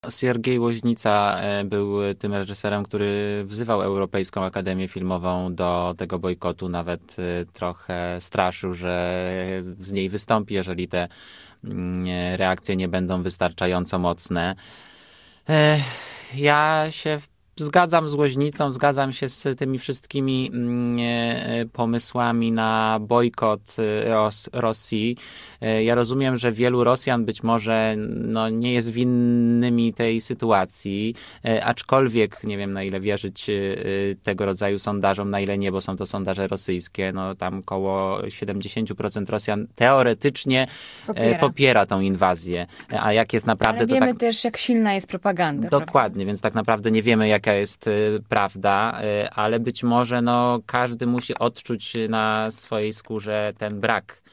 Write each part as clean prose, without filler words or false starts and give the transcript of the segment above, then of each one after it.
Siergiej Łoźnica był tym reżyserem, który wzywał Europejską Akademię Filmową do tego bojkotu, nawet trochę straszył, że z niej wystąpi, jeżeli te reakcje nie będą wystarczająco mocne. Ja się zgadzam z Łoźnicą, zgadzam się z tymi wszystkimi pomysłami na bojkot Rosji. Ja rozumiem, że wielu Rosjan być może nie jest winnymi tej sytuacji, aczkolwiek nie wiem, na ile wierzyć tego rodzaju sondażom, na ile nie, bo są to sondaże rosyjskie. Tam około 70% Rosjan teoretycznie popiera tą inwazję. A jak jest naprawdę... Ale wiemy też, jak silna jest propaganda. Dokładnie, prawda? więc tak naprawdę nie wiemy, jaka jest prawda, ale być może każdy musi odczuć na swojej skórze ten brak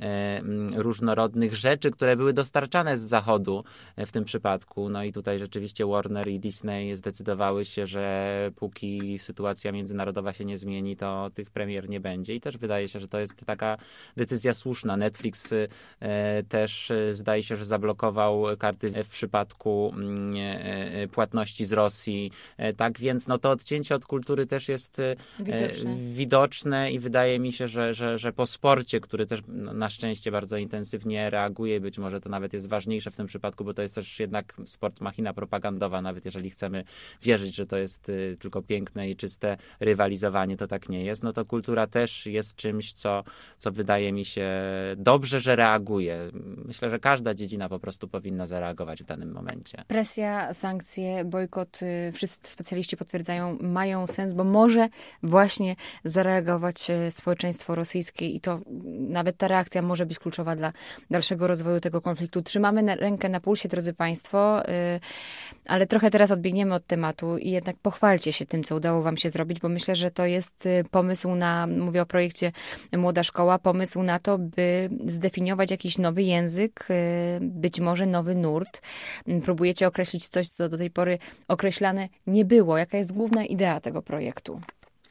różnorodnych rzeczy, które były dostarczane z Zachodu w tym przypadku. I tutaj rzeczywiście Warner i Disney zdecydowały się, że póki sytuacja międzynarodowa się nie zmieni, to tych premier nie będzie. I też wydaje się, że to jest taka decyzja słuszna. Netflix też zdaje się, że zablokował karty w przypadku płatności z Rosji. Tak więc to odcięcie od kultury też jest widoczne i wydaje mi się, że po sporcie, który też na szczęście bardzo intensywnie reaguje. Być może to nawet jest ważniejsze w tym przypadku, bo to jest też jednak sport, machina propagandowa. Nawet jeżeli chcemy wierzyć, że to jest tylko piękne i czyste rywalizowanie, to tak nie jest. To kultura też jest czymś, co wydaje mi się dobrze, że reaguje. Myślę, że każda dziedzina po prostu powinna zareagować w danym momencie. Presja, sankcje, bojkot, wszyscy specjaliści potwierdzają, mają sens, bo może właśnie zareagować społeczeństwo rosyjskie i to nawet ta reakcja może być kluczowa dla dalszego rozwoju tego konfliktu. Trzymamy rękę na pulsie, drodzy Państwo, ale trochę teraz odbiegniemy od tematu i jednak pochwalcie się tym, co udało Wam się zrobić, bo myślę, że to jest pomysł mówię o projekcie Młoda Szkoła, pomysł na to, by zdefiniować jakiś nowy język, być może nowy nurt. Próbujecie określić coś, co do tej pory określane nie było. Jaka jest główna idea tego projektu?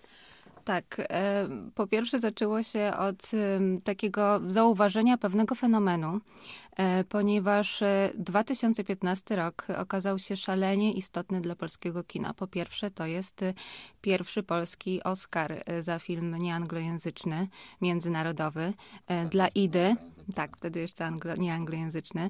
Tak, po pierwsze zaczęło się od takiego zauważenia pewnego fenomenu, ponieważ 2015 rok okazał się szalenie istotny dla polskiego kina. Po pierwsze, to jest pierwszy polski Oscar za film nieanglojęzyczny, międzynarodowy, dla Idy. Tak, wtedy jeszcze nieanglojęzyczny.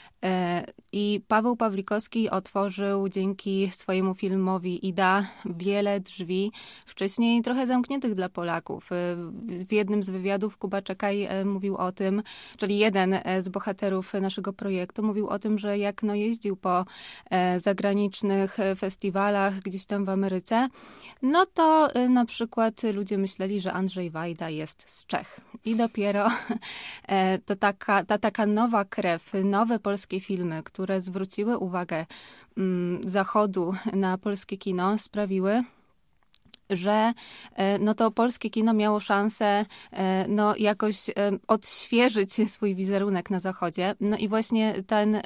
I Paweł Pawlikowski otworzył dzięki swojemu filmowi Ida wiele drzwi, wcześniej trochę zamkniętych dla Polaków. W jednym z wywiadów Kuba Czekaj mówił o tym, czyli jeden z bohaterów naszego projektu mówił o tym, że jak jeździł po zagranicznych festiwalach gdzieś tam w Ameryce, to na przykład ludzie myśleli, że Andrzej Wajda jest z Czech. I dopiero to taka nowa krew, nowe polskie filmy, które zwróciły uwagę Zachodu na polskie kino, sprawiły, że to polskie kino miało szansę jakoś odświeżyć swój wizerunek na Zachodzie. I właśnie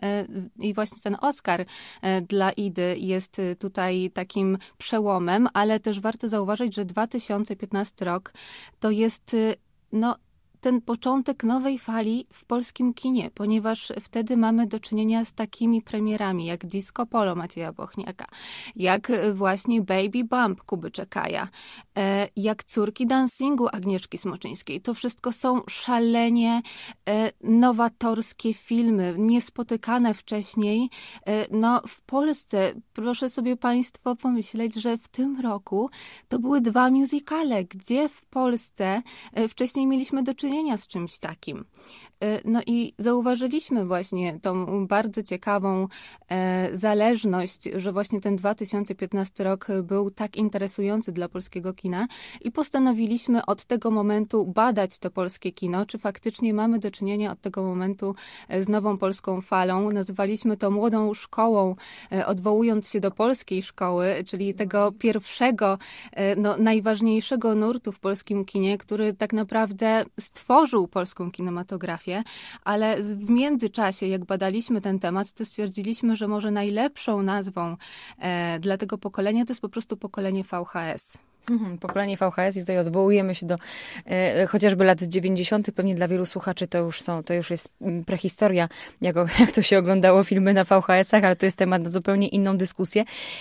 ten Oscar dla Idy jest tutaj takim przełomem, ale też warto zauważyć, że 2015 rok to jest ten początek nowej fali w polskim kinie, ponieważ wtedy mamy do czynienia z takimi premierami jak Disco Polo Macieja Bochniaka, jak właśnie Baby Bump Kuby Czekaja, jak Córki dancingu Agnieszki Smoczyńskiej. To wszystko są szalenie nowatorskie filmy, niespotykane wcześniej. W Polsce, proszę sobie Państwo pomyśleć, że w tym roku to były 2 musicale, gdzie w Polsce wcześniej mieliśmy do czynienia z czymś takim. I zauważyliśmy właśnie tą bardzo ciekawą zależność, że właśnie ten 2015 rok był tak interesujący dla polskiego kina i postanowiliśmy od tego momentu badać to polskie kino, czy faktycznie mamy do czynienia od tego momentu z nową polską falą. Nazywaliśmy to Młodą Szkołą, odwołując się do polskiej szkoły, czyli tego pierwszego, najważniejszego nurtu w polskim kinie, który tak naprawdę stworzył polską kinematografię. Ale w międzyczasie, jak badaliśmy ten temat, to stwierdziliśmy, że może najlepszą nazwą dla tego pokolenia to jest po prostu pokolenie VHS. Pokolenie VHS i tutaj odwołujemy się do chociażby lat 90. Pewnie dla wielu słuchaczy to już jest prehistoria, jak to się oglądało filmy na VHS-ach, ale to jest temat na zupełnie inną dyskusję.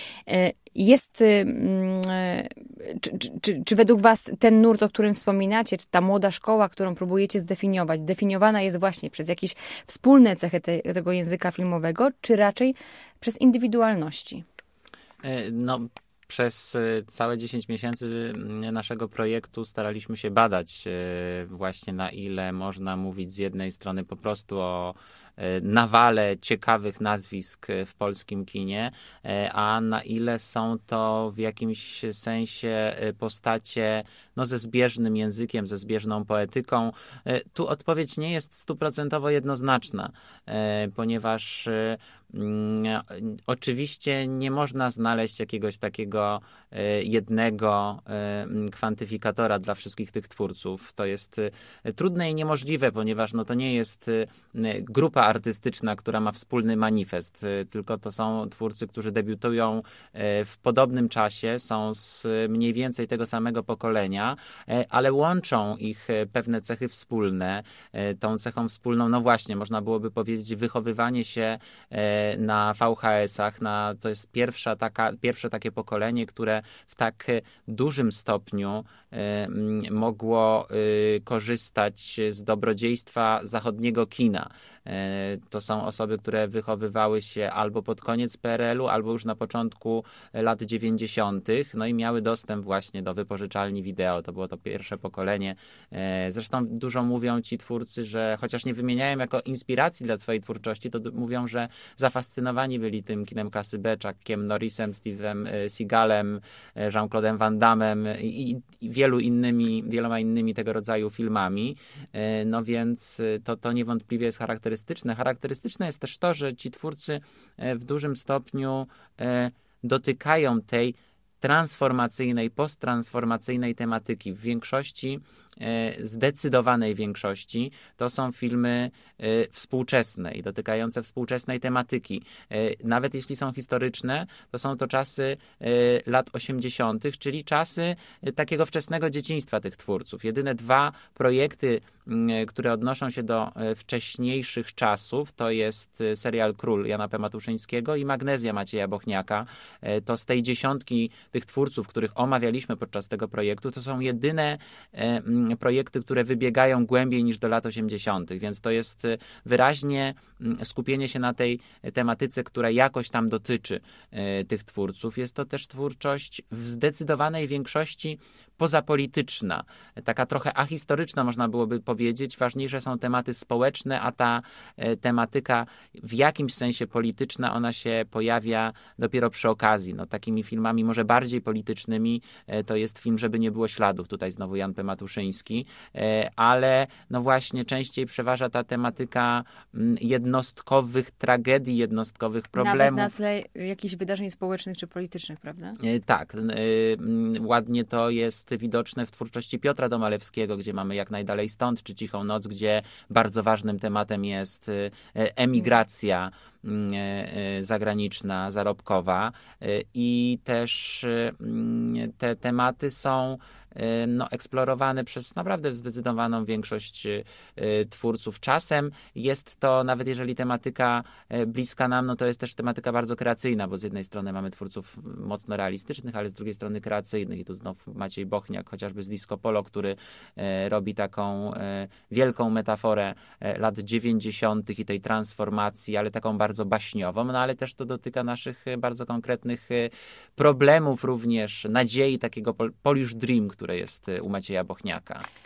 Czy według was ten nurt, o którym wspominacie, czy ta młoda szkoła, którą próbujecie zdefiniować, definiowana jest właśnie przez jakieś wspólne cechy tego języka filmowego, czy raczej przez indywidualności? No, przez całe 10 miesięcy naszego projektu staraliśmy się badać właśnie, na ile można mówić z jednej strony po prostu o nawale ciekawych nazwisk w polskim kinie, a na ile są to w jakimś sensie postacie ze zbieżnym językiem, ze zbieżną poetyką. Tu odpowiedź nie jest 100% jednoznaczna, ponieważ oczywiście nie można znaleźć jakiegoś takiego jednego kwantyfikatora dla wszystkich tych twórców. To jest trudne i niemożliwe, ponieważ to nie jest grupa artystyczna, która ma wspólny manifest, tylko to są twórcy, którzy debiutują w podobnym czasie, są z mniej więcej tego samego pokolenia, ale łączą ich pewne cechy wspólne. Tą cechą wspólną, właśnie, można byłoby powiedzieć, wychowywanie się na VHS-ach. To jest pierwsze takie pokolenie, które w tak dużym stopniu mogło korzystać z dobrodziejstwa zachodniego kina. To są osoby, które wychowywały się albo pod koniec PRL-u, albo już na początku lat 90. i miały dostęp właśnie do wypożyczalni wideo. To było to pierwsze pokolenie. Zresztą dużo mówią ci twórcy, że chociaż nie wymieniają jako inspiracji dla swojej twórczości, to mówią, że zafascynowani byli tym kinem klasy B, Chuckiem Norrisem, Steve'em Seagalem, Jean-Claude'em Van Dammem i wieloma innymi tego rodzaju filmami. Więc to niewątpliwie jest charakterystyczne. Charakterystyczne jest też to, że ci twórcy w dużym stopniu dotykają tej transformacyjnej, posttransformacyjnej tematyki. W większości, zdecydowanej większości, to są filmy współczesne i dotykające współczesnej tematyki. Nawet jeśli są historyczne, to są to czasy lat 80., czyli czasy takiego wczesnego dzieciństwa tych twórców. Jedyne dwa projekty, które odnoszą się do wcześniejszych czasów, to jest serial Król Jana P. Matuszyńskiego i Magnezja Macieja Bochniaka. To z tej dziesiątki tych twórców, których omawialiśmy podczas tego projektu, to są jedyne projekty, które wybiegają głębiej niż do lat 80., więc to jest wyraźnie skupienie się na tej tematyce, która jakoś tam dotyczy tych twórców. Jest to też twórczość w zdecydowanej większości pozapolityczna, taka trochę ahistoryczna, można byłoby powiedzieć. Ważniejsze są tematy społeczne, a ta tematyka w jakimś sensie polityczna, ona się pojawia dopiero przy okazji. Takimi filmami może bardziej politycznymi to jest film Żeby nie było śladów, tutaj znowu Jan P. Matuszyński, ale właśnie częściej przeważa ta tematyka jednostkowych tragedii, jednostkowych problemów. Nawet na tle jakichś wydarzeń społecznych czy politycznych, prawda? Tak. Ładnie to jest widoczne w twórczości Piotra Domalewskiego, gdzie mamy Jak najdalej stąd, czy Cichą noc, gdzie bardzo ważnym tematem jest emigracja zagraniczna, zarobkowa i też te tematy są eksplorowane przez naprawdę zdecydowaną większość twórców. Czasem jest to, nawet jeżeli tematyka bliska nam, to jest też tematyka bardzo kreacyjna, bo z jednej strony mamy twórców mocno realistycznych, ale z drugiej strony kreacyjnych. I tu znów Maciej Bochniak, chociażby z Disco Polo, który robi taką wielką metaforę lat 90. i tej transformacji, ale taką bardzo baśniową, ale też to dotyka naszych bardzo konkretnych problemów również, nadziei, takiego Polish Dream, które jest u Macieja Bochniaka.